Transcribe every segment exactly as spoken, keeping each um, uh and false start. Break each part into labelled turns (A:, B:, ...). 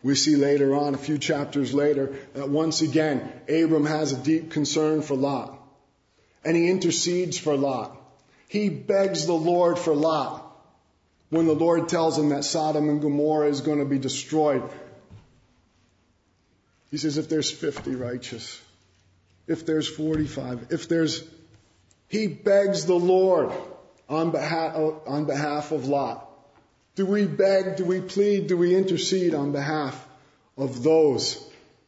A: We see later on, a few chapters later, that once again, Abram has a deep concern for Lot. And he intercedes for Lot. He begs the Lord for Lot. When the Lord tells him that Sodom and Gomorrah is going to be destroyed, he says, if there's fifty righteous, if there's forty-five, if there's... He begs the Lord on behalf, on behalf of Lot. Do we beg, do we plead, do we intercede on behalf of those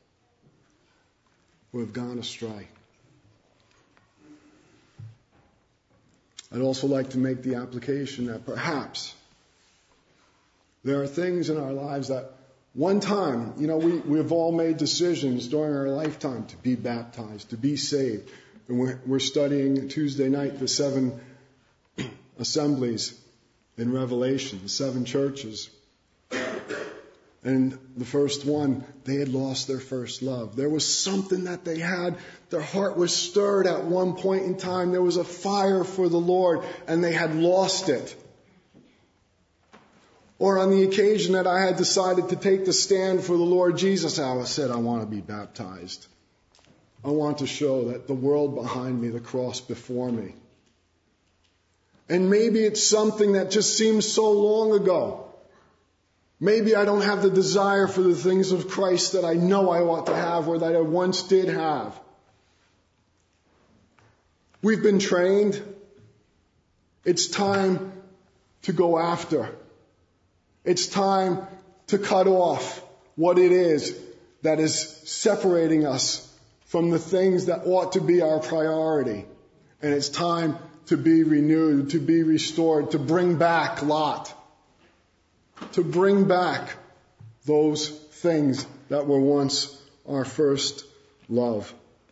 A: who have gone astray? I'd also like to make the application that perhaps there are things in our lives that one time, you know, we, we've all made decisions during our lifetime to be baptized, to be saved. And we're, we're studying Tuesday night the seven assemblies in Revelation, the seven churches. And the first one, they had lost their first love. There was something that they had. Their heart was stirred at one point in time. There was a fire for the Lord, and they had lost it. Or on the occasion that I had decided to take the stand for the Lord Jesus, I said, I want to be baptized. I want to show that the world behind me, the cross before me. And maybe it's something that just seems so long ago. Maybe I don't have the desire for the things of Christ that I know I ought to have or that I once did have. We've been trained. It's time to go after. It's time to cut off what it is that is separating us from the things that ought to be our priority. And it's time to be renewed, to be restored, to bring back Lot. To bring back those things that were once our first love.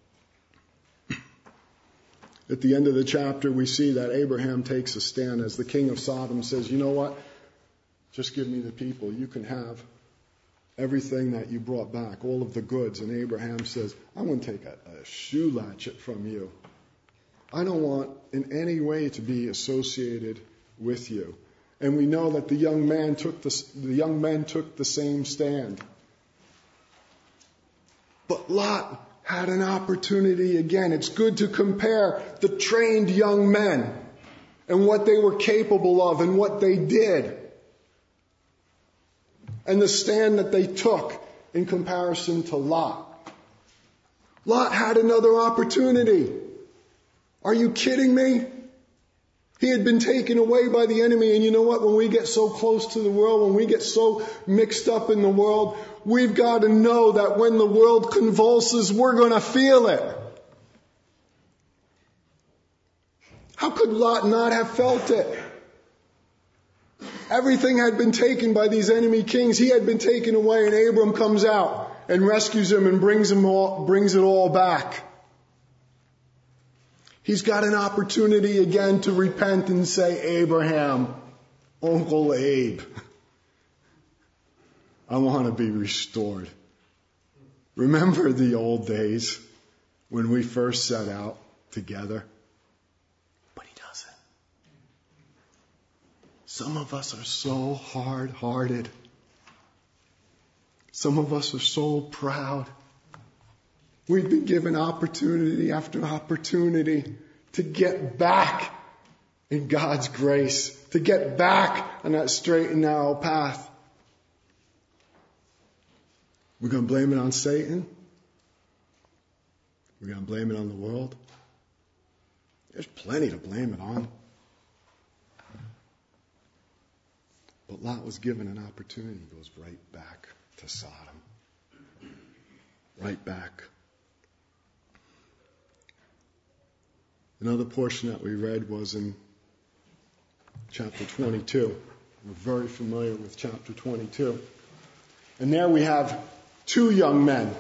A: At the end of the chapter, we see that Abraham takes a stand as the king of Sodom says, you know what? Just give me the people. You can have everything that you brought back, all of the goods. And Abraham says, I'm going to take a, a shoe latchet from you. I don't want in any way to be associated with you. And we know that the young man took the, the young men took the same stand. But Lot had an opportunity again. It's good to compare the trained young men and what they were capable of and what they did. And the stand that they took in comparison to Lot. Lot had another opportunity. Are you kidding me? He had been taken away by the enemy. And you know what? When we get so close to the world, when we get so mixed up in the world, we've got to know that when the world convulses, we're going to feel it. How could Lot not have felt it? Everything had been taken by these enemy kings. He had been taken away, and Abram comes out and rescues him and brings him all, brings it all back. He's got an opportunity again to repent and say, Abraham, Uncle Abe, I want to be restored. Remember the old days when we first set out together? But he doesn't. Some of us are so hard-hearted. Some of us are so proud. We've been given opportunity after opportunity to get back in God's grace, to get back on that straight and narrow path. We're going to blame it on Satan. We're going to blame it on the world. There's plenty to blame it on. But Lot was given an opportunity. He goes right back to Sodom. Right back. Another portion that we read was in chapter twenty-two. We're very familiar with chapter twenty-two. And there we have two young men.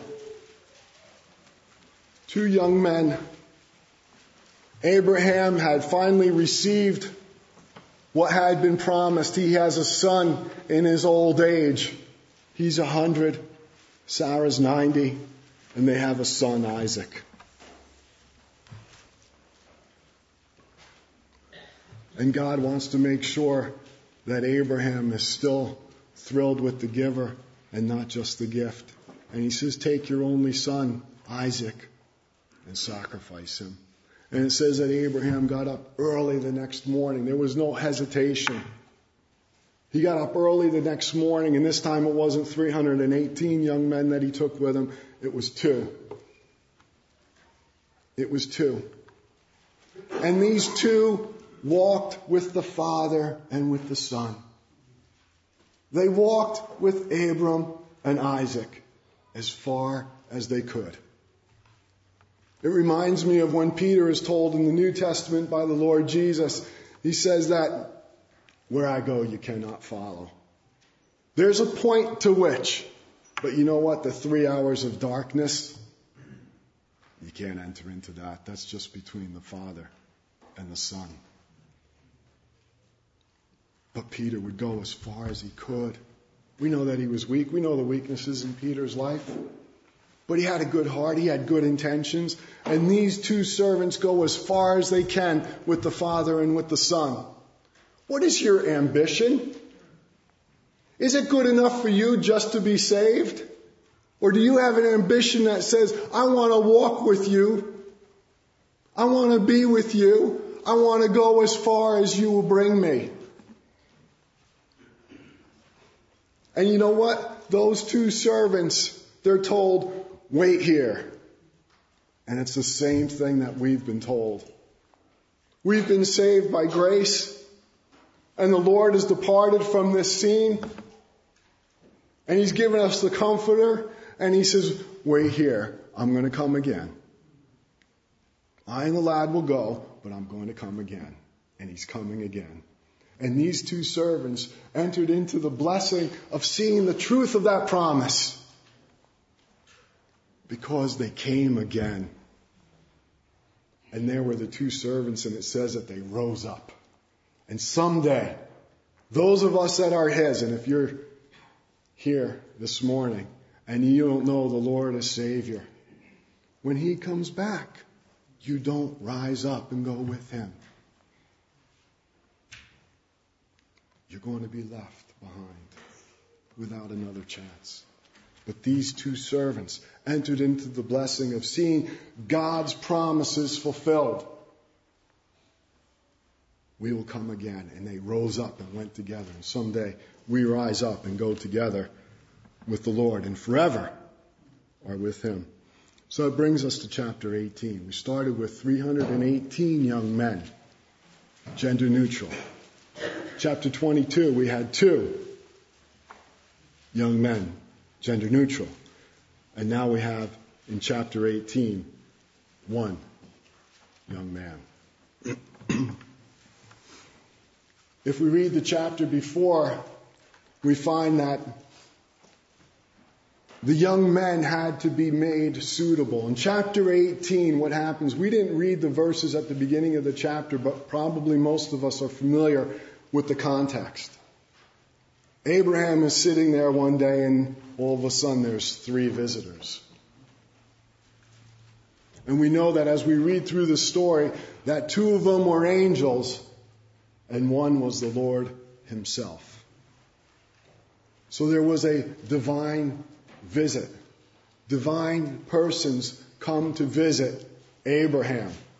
A: Two young men. Abraham had finally received what had been promised. He has a son in his old age. He's a hundred. Sarah's ninety. And they have a son, Isaac. And God wants to make sure that Abraham is still thrilled with the giver and not just the gift. And he says, take your only son, Isaac, and sacrifice him. And it says that Abraham got up early the next morning. There was no hesitation. He got up early the next morning, and this time it wasn't three hundred eighteen young men that he took with him. It was two. It was two. And these two walked with the Father and with the Son. They walked with Abram and Isaac as far as they could. It reminds me of when Peter is told in the New Testament by the Lord Jesus. He says that, where I go, you cannot follow. There's a point to which, but you know what? The three hours of darkness, you can't enter into that. That's just between the Father and the Son. But Peter would go as far as he could. We know that he was weak. We know the weaknesses in Peter's life. But he had a good heart. He had good intentions. And these two servants go as far as they can with the Father and with the Son. What is your ambition? Is it good enough for you just to be saved? Or do you have an ambition that says, I want to walk with you. I want to be with you. I want to go as far as you will bring me. And you know what? Those two servants, they're told, wait here. And it's the same thing that we've been told. We've been saved by grace. And the Lord has departed from this scene. And He's given us the Comforter. And He says, wait here. I'm going to come again. I and the lad will go, but I'm going to come again. And He's coming again. And these two servants entered into the blessing of seeing the truth of that promise. Because they came again. And there were the two servants, and it says that they rose up. And someday, those of us that are His, and if you're here this morning and you don't know the Lord as Savior, when He comes back, you don't rise up and go with Him. You're going to be left behind without another chance. But these two servants entered into the blessing of seeing God's promises fulfilled. We will come again. And they rose up and went together. And someday we rise up and go together with the Lord and forever are with Him. So it brings us to chapter eighteen. We started with three hundred eighteen young men, gender neutral. Chapter twenty-two, we had two young men, gender neutral. And now we have, in chapter eighteen, one young man. If we read the chapter before, we find that the young men had to be made suitable. In chapter eighteen, what happens? We didn't read the verses at the beginning of the chapter, but probably most of us are familiar with the context. Abraham is sitting there one day, and all of a sudden there's three visitors. And we know that as we read through the story, that two of them were angels, and one was the Lord Himself. So there was a divine visit. Divine persons come to visit Abraham